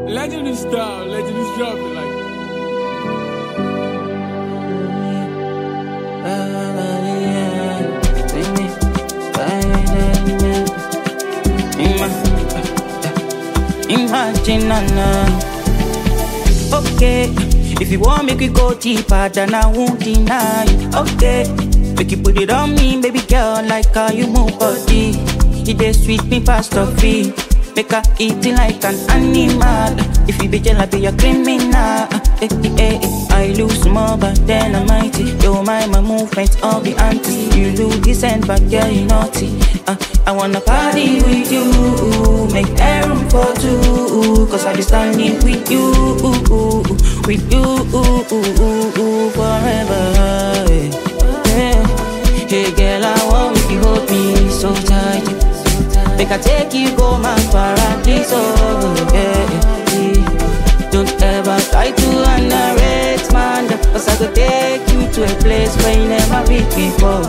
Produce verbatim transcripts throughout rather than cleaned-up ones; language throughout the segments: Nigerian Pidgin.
Legend is style, legend is dropping like. Imagine, okay. If you want, make we go deeper, then I won't deny you. Okay, make you put it on me, baby girl, like how you move body. You just sweet me past the feet. Make her eat it like an animal. If you be jealous, be a criminal. Eh, eh, eh, I lose more, but then I'm mighty. Yo, my, my movements all be anti. You lose decent, but yeah, you naughty. uh, I wanna party with you, make a room for two. Cause I be standing with you, with you forever. Yeah. Hey girl, I want make you hold me so tight. Make I take you go my paradise, oh yeah, yeah. Don't ever try to underrate, man. Cause I could take you to a place where you never been before.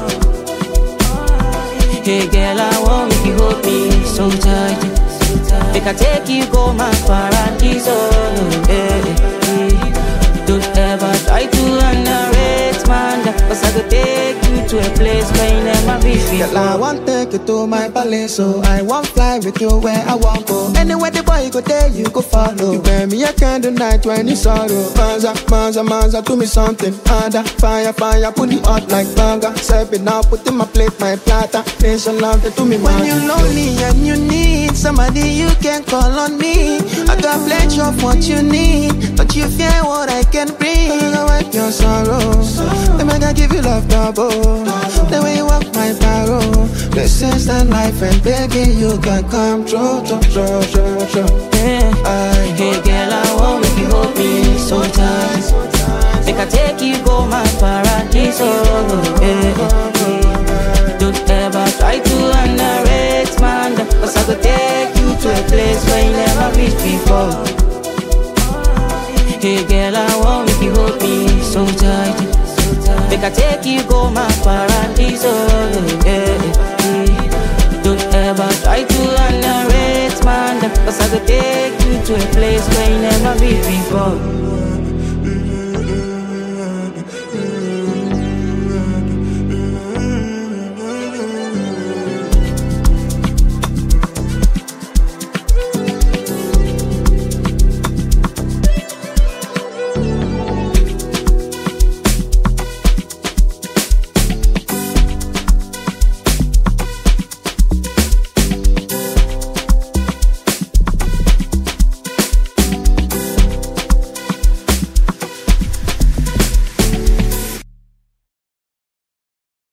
Hey girl, I want make you hold me so tight. Make I take you go my paradise, oh yeah, yeah. Don't ever try to underrate, man. Cause I could take you to a place where you never been before. Girl, I want take you to my palace, so I want fly with you where I want go. Anywhere the boy go there, you go follow. You bear me a candle night when you sorrow. Manza, manza, manza, do me something harder. Fire, fire, put it hot like burger. Serve it now, put in my plate, my platter. Nation love, they do me when you're lonely and you need somebody you can call on me. I got plenty of what you need, but you fear what I can bring. I'm gonna wipe your sorrows. Then I give you love double. The way you walk my barrow. This is the life and begging you can come true, true, true, true, true. Yeah. Hey girl, I want make you hold me so tight. Make I take you go my paradise, oh yeah, yeah. Don't ever try to underrate, man. Cause I could take you to a place where you never been before. Hey girl, I want make you hold me so tight. Make I take you go my paradise, oh yeah, yeah. Don't ever try to underrate, man. Cause I could take you to a place where you never been before.